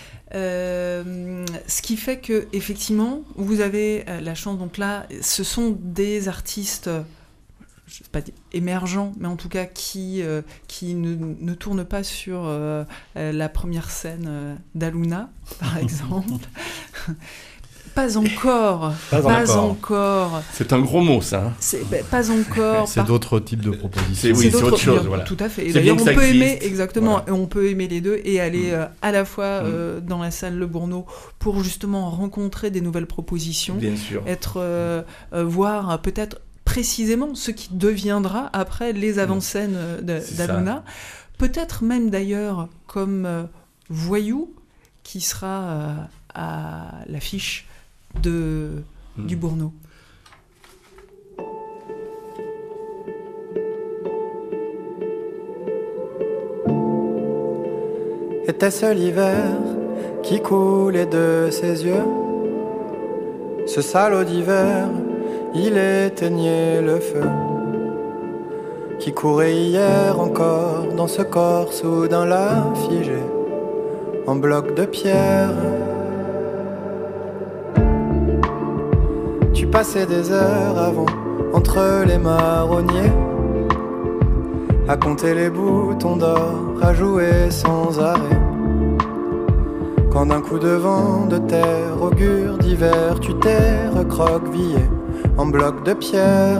[SPEAKER 1] Ce qui fait que effectivement, vous avez la chance. Donc là, ce sont des artistes... je ne sais pas dire émergents, mais en tout cas qui ne tournent pas sur la première scène d'Aluna, par exemple. Pas encore.
[SPEAKER 3] C'est un gros mot, ça.
[SPEAKER 1] Pas encore.
[SPEAKER 6] C'est d'autres types de propositions.
[SPEAKER 3] C'est autre chose, voilà.
[SPEAKER 1] Tout à fait. Et
[SPEAKER 3] c'est
[SPEAKER 1] d'ailleurs,
[SPEAKER 3] bien que
[SPEAKER 1] on peut
[SPEAKER 3] existe.
[SPEAKER 1] aimer, exactement, voilà. On peut aimer les deux et aller à la fois dans la salle Le Bourneau pour justement rencontrer des nouvelles propositions.
[SPEAKER 3] Bien sûr.
[SPEAKER 1] Voir peut-être précisément ce qui deviendra après les avant-scènes d'Aluna. Peut-être même d'ailleurs comme Voyou, qui sera à l'affiche du Bourneau.
[SPEAKER 9] Était-ce l'hiver qui coulait de ses yeux? Ce salaud d'hiver, il éteignait le feu qui courait hier encore dans ce corps soudain là figé en bloc de pierre. Tu passais des heures avant entre les marronniers à compter les boutons d'or, à jouer sans arrêt. Quand d'un coup de vent de terre, augure d'hiver, tu t'es recroquevillé en bloc de pierre.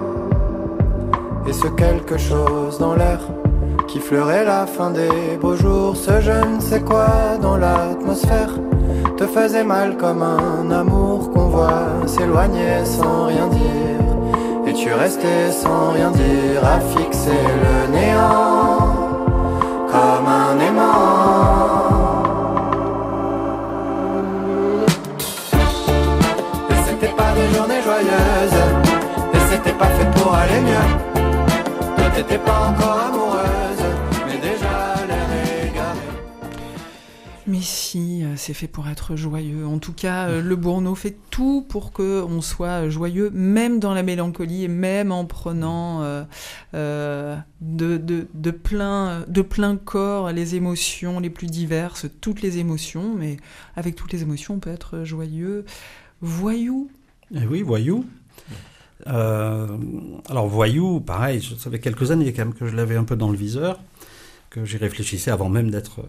[SPEAKER 9] Et ce quelque chose dans l'air qui fleurait la fin des beaux jours, ce je ne sais quoi dans l'atmosphère te faisait mal comme un amour qu'on voit s'éloigner sans rien dire. Et tu restais sans rien dire à fixer le néant comme un aimant. Et c'était pas des journées joyeuses, et c'était pas fait pour aller mieux. Toi t'étais pas encore amoureuse, mais déjà l'air égaré.
[SPEAKER 1] Mais si, c'est fait pour être joyeux. En tout cas, le Bourneau fait tout pour qu'on soit joyeux, même dans la mélancolie et même en prenant de plein corps les émotions les plus diverses, toutes les émotions. Mais avec toutes les émotions, on peut être joyeux. Voyou.
[SPEAKER 5] Eh oui, voyou. Alors voyou, pareil, ça fait quelques années quand même que je l'avais un peu dans le viseur, que j'y réfléchissais avant même d'être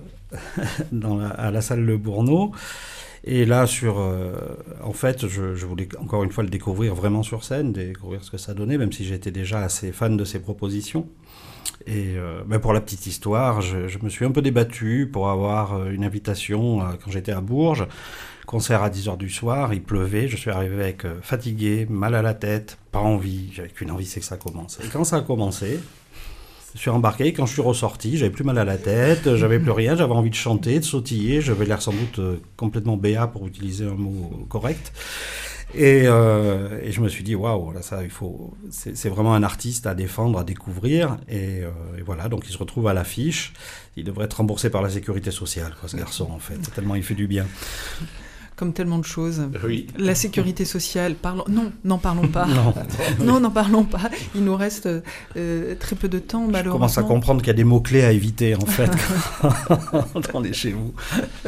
[SPEAKER 5] à la salle Le Bourneau. Et là, en fait, je voulais encore une fois le découvrir vraiment sur scène, découvrir ce que ça donnait, même si j'étais déjà assez fan de ses propositions. Et pour la petite histoire, je me suis un peu débattu pour avoir une invitation quand j'étais à Bourges. Concert à 10h du soir, il pleuvait, je suis arrivé avec fatigué, mal à la tête, pas envie, j'avais qu'une envie, c'est que ça commence. Et quand ça a commencé, je suis embarqué, quand je suis ressorti, j'avais plus mal à la tête, j'avais plus rien, j'avais envie de chanter, de sautiller, j'avais l'air sans doute complètement béat pour utiliser un mot correct. Et je me suis dit, waouh, là, ça, c'est vraiment un artiste à défendre, à découvrir. Et voilà, donc il se retrouve à l'affiche. Il devrait être remboursé par la sécurité sociale, quoi, ce garçon, en fait. Tellement il fait du bien.
[SPEAKER 1] Comme tellement de choses.
[SPEAKER 3] Oui.
[SPEAKER 1] La sécurité sociale, non, n'en parlons pas.
[SPEAKER 5] Non.
[SPEAKER 1] Non, n'en parlons pas. Il nous reste très peu de temps, malheureusement.
[SPEAKER 5] Je commence à comprendre qu'il y a des mots-clés à éviter, en fait, quand on est chez vous.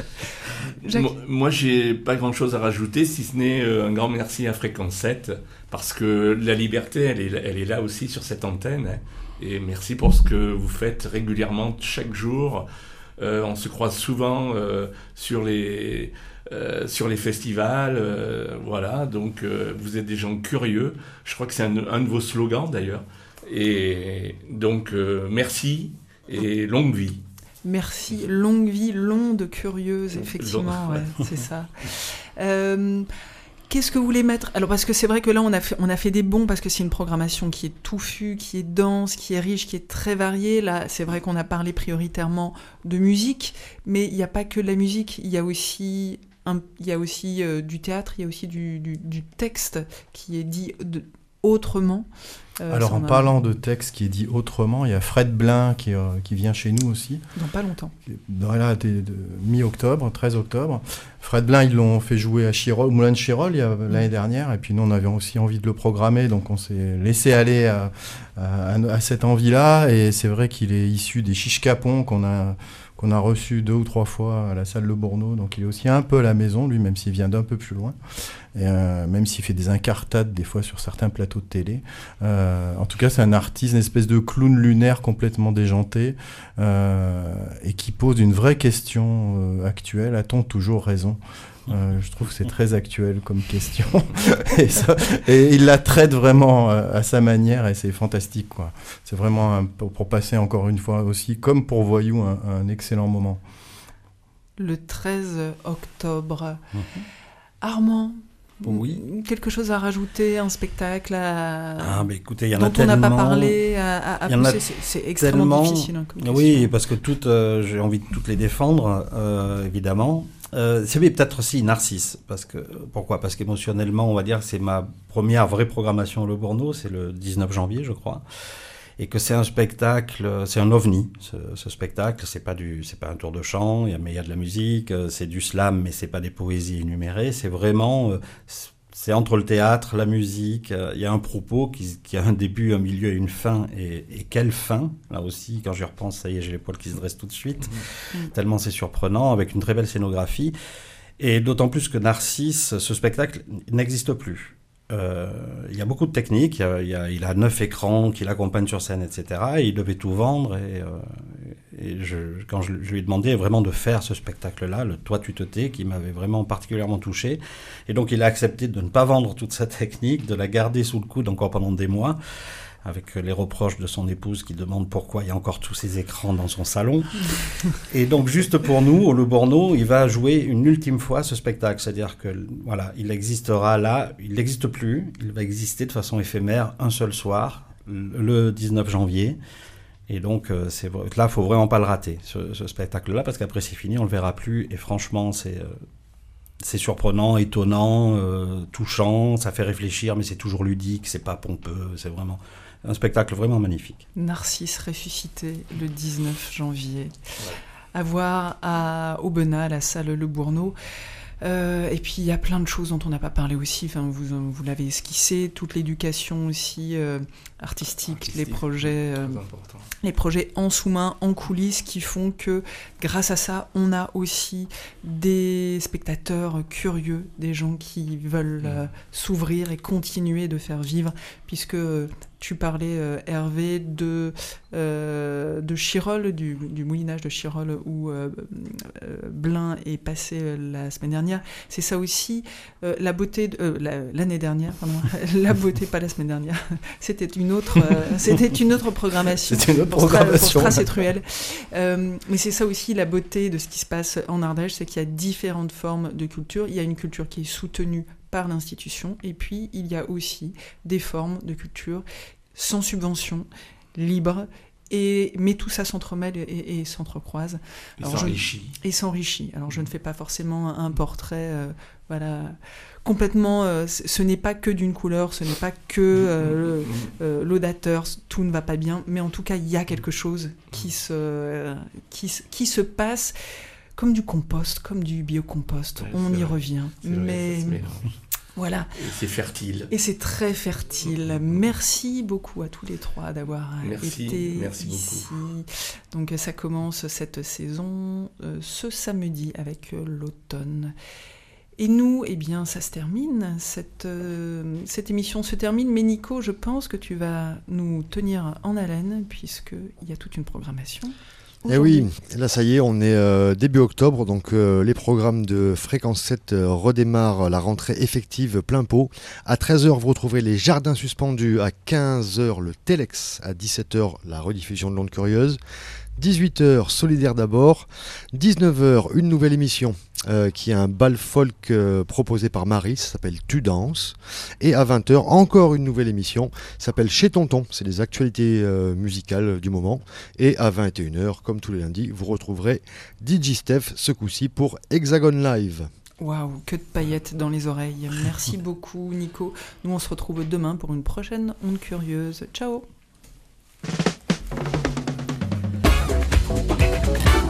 [SPEAKER 3] Moi, j'ai pas grand-chose à rajouter, si ce n'est un grand merci à Fréquence 7, parce que la liberté, elle est là aussi sur cette antenne. Hein, et merci pour ce que vous faites régulièrement, chaque jour. On se croise souvent sur les festivals, voilà, donc vous êtes des gens curieux, je crois que c'est un de vos slogans d'ailleurs, et donc merci et longue vie.
[SPEAKER 1] Merci, longue vie, londe curieuse, effectivement, ouais, c'est ça. Qu'est-ce que vous voulez mettre ? Alors parce que c'est vrai que là on a fait des bons parce que c'est une programmation qui est touffue, qui est dense, qui est riche, qui est très variée. Là c'est vrai qu'on a parlé prioritairement de musique, mais il n'y a pas que de la musique, il y a aussi du théâtre, il y a aussi du texte qui est dit autrement.
[SPEAKER 6] Alors en parlant de texte qui est dit autrement, il y a Fred Blin qui vient chez nous aussi.
[SPEAKER 1] Dans pas longtemps.
[SPEAKER 6] Voilà, mi-octobre, 13 octobre. Fred Blin, ils l'ont fait jouer à Moulin de Chirol l'année dernière, et puis nous on avait aussi envie de le programmer, donc on s'est laissé aller à cette envie-là, et c'est vrai qu'il est issu des Chiches Capon qu'on a reçu 2 ou 3 fois à la salle Le Bourneau, donc il est aussi un peu à la maison, lui, même s'il vient d'un peu plus loin, et même s'il fait des incartades des fois sur certains plateaux de télé. En tout cas, c'est un artiste, une espèce de clown lunaire complètement déjanté, et qui pose une vraie question actuelle. A-t-on toujours raison ? Je trouve que c'est très actuel comme question et il la traite vraiment à sa manière, et c'est fantastique, quoi. C'est vraiment pour passer encore une fois aussi, comme pour Voyou, un excellent moment.
[SPEAKER 1] Le 13 octobre. Armand,
[SPEAKER 5] oui.
[SPEAKER 1] Quelque chose à rajouter, un spectacle
[SPEAKER 5] écoutez, y en
[SPEAKER 1] dont
[SPEAKER 5] a
[SPEAKER 1] on
[SPEAKER 5] tellement...
[SPEAKER 1] n'a pas parlé à pousser, c'est extrêmement difficile, hein, comme question.
[SPEAKER 5] Oui, parce que j'ai envie de toutes les défendre, évidemment. C'est peut-être aussi Narcisse. Pourquoi ? Parce qu'émotionnellement, on va dire, c'est ma première vraie programmation au Le Bourneau, c'est le 19 janvier, je crois. et que c'est un spectacle, c'est un ovni, ce spectacle. C'est pas un tour de chant, mais il y a de la musique, c'est du slam, mais c'est pas des poésies énumérées. C'est vraiment, c'est entre le théâtre, la musique. Il y a un propos qui a un début, un milieu et une fin. Et quelle fin, là aussi, quand j'y repense, ça y est, j'ai les poils qui se dressent tout de suite. Tellement c'est surprenant, avec une très belle scénographie. Et d'autant plus que Narcisse, ce spectacle n'existe plus. Il y a beaucoup de techniques, il a 9 écrans qui l'accompagnent sur scène, etc. Et il devait tout vendre. Quand je lui ai demandé vraiment de faire ce spectacle-là, le Toi tu te tais, qui m'avait vraiment particulièrement touché. Et donc il a accepté de ne pas vendre toute sa technique, de la garder sous le coude encore pendant des mois, avec les reproches de son épouse qui demande pourquoi il y a encore tous ces écrans dans son salon. Et donc, juste pour nous, au Le Bourneau, il va jouer une ultime fois ce spectacle. C'est-à-dire que, voilà, il existera là, il n'existe plus, il va exister de façon éphémère un seul soir, le 19 janvier. Et donc, là, il ne faut vraiment pas le rater, ce spectacle-là, parce qu'après, c'est fini, on ne le verra plus. Et franchement, c'est surprenant, étonnant, touchant, ça fait réfléchir, mais c'est toujours ludique, c'est pas pompeux, c'est vraiment un spectacle vraiment magnifique.
[SPEAKER 1] Narcisse ressuscité le 19 janvier. Ouais. À voir à Aubenas, à la salle Le Bourneau. Et puis il y a plein de choses dont on n'a pas parlé aussi. Enfin, vous l'avez esquissé, toute l'éducation aussi artistique, les projets en sous-main, en coulisses, qui font que grâce à ça, on a aussi des spectateurs curieux, des gens qui veulent s'ouvrir et continuer de faire vivre, puisque tu parlais, Hervé, de Chirol, du moulinage de Chirol, où Blin est passé la semaine dernière. C'est ça aussi, la beauté, l'année dernière, pardon, la beauté, pas la semaine dernière, c'était une autre programmation.
[SPEAKER 5] C'était une autre programmation.
[SPEAKER 1] Pour Strass et Truelle. Mais c'est ça aussi, la beauté de ce qui se passe en Ardèche, c'est qu'il y a différentes formes de culture. Il y a une culture qui est soutenue par l'institution, et puis il y a aussi des formes de culture sans subvention, libres, mais tout ça s'entremêle et s'entrecroise. Et s'enrichit. Alors je ne fais pas forcément un portrait complètement... ce n'est pas que d'une couleur, ce n'est pas que laudateur, tout ne va pas bien, mais en tout cas il y a quelque chose qui se passe comme du compost, comme du biocompost. On y revient. Mais voilà.
[SPEAKER 3] Et c'est fertile.
[SPEAKER 1] Et c'est très fertile. Merci beaucoup à tous les trois d'avoir été ici.
[SPEAKER 3] Beaucoup.
[SPEAKER 1] Donc ça commence cette saison ce samedi avec l'automne. Et nous, eh bien, ça se termine. Cette émission se termine. Mais Nico, je pense que tu vas nous tenir en haleine puisqu'il y a toute une programmation.
[SPEAKER 2] Eh oui, là ça y est, on est début octobre, donc les programmes de Fréquence 7 redémarrent la rentrée effective plein pot. À 13h, vous retrouverez les Jardins Suspendus, à 15h le Telex, à 17h la rediffusion de l'Onde Curieuse, 18h Solidaire d'abord, 19h une nouvelle émission qui est un bal folk proposé par Marie, ça s'appelle Tu danses, et à 20h encore une nouvelle émission, ça s'appelle Chez Tonton, c'est les actualités musicales du moment, et à 21h, comme tous les lundis, vous retrouverez DJ Steph, ce coup-ci pour Hexagon Live.
[SPEAKER 1] Waouh, que de paillettes dans les oreilles. Merci beaucoup Nico. Nous on se retrouve demain pour une prochaine Onde Curieuse. Ciao.